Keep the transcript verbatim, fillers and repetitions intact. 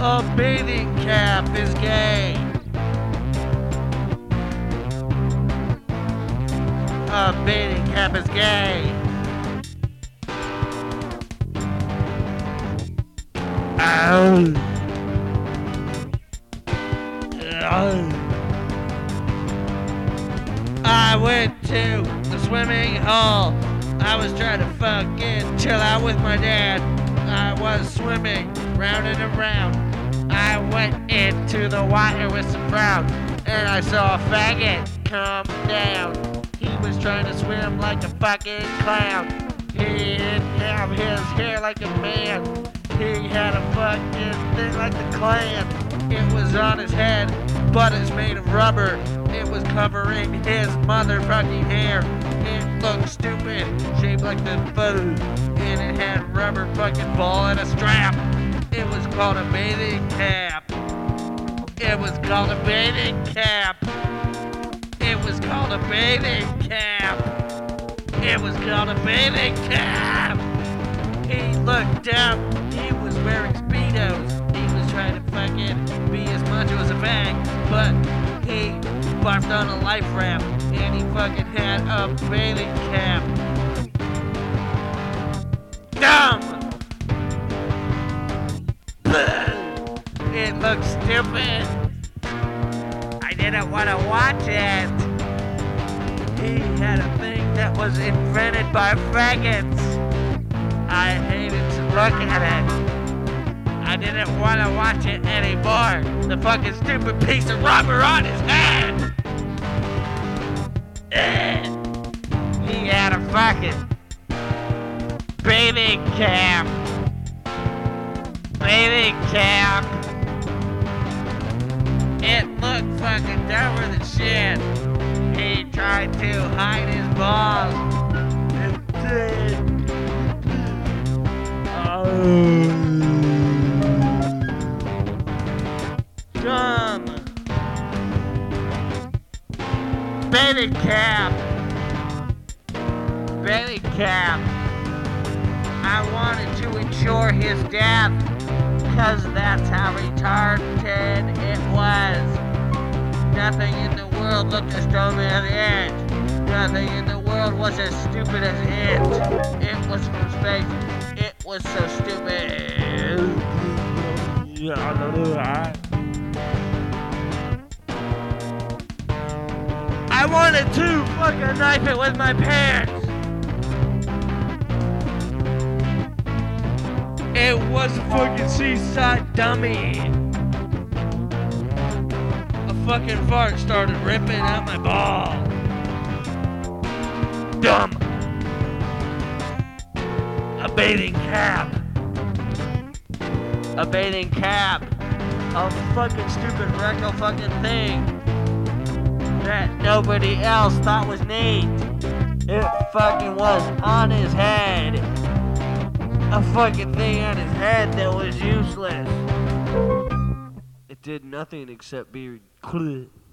A bathing cap is gay. A bathing cap is gay. Ow. Ow. I went to the swimming hole. I was trying to fucking chill out with my dad. I was swimming round and around. I went into the water with some frown, and I saw a faggot come down. He was trying to swim like a fucking clown. He didn't have his hair like a man. He had a fucking thing like the Klan. It was on his head, but it's made of rubber. It was covering his motherfucking hair. It looked stupid, shaped like the food. And it had a rubber fucking ball and a strap. It was called a bathing cap. It was called a bathing cap. It was called a bathing cap. It was called a bathing cap. He looked down. He was wearing Speedos. He was trying to fucking be as macho as a bag, but he barfed on a life raft, and he fucking had a bathing cap. Dumb! It looked stupid. I didn't want to watch it. He had a thing that was invented by faggots. I hated to look at it. I didn't want to watch it anymore. The fucking stupid piece of rubber on his head. He had a fucking bathing cap. Bathing cap. It looked fucking dumber than shit. He tried to hide his balls. It did. Oh. Dumb. Bathing cap. Bathing cap. I wanted to ensure his death, cause that's how retarded it was. Nothing in the world looked as dumb as it. Nothing in the world was as stupid as it. It was from space. It was so stupid. I wanted to fucking knife it with my pants. It was a fucking seaside dummy. A fucking fart started ripping out my ball. Dumb. A bathing cap. A bathing cap. A fucking stupid rectal fucking thing that nobody else thought was neat. It fucking was on his head. A fucking thing on his head that was useless. It did nothing except be clear.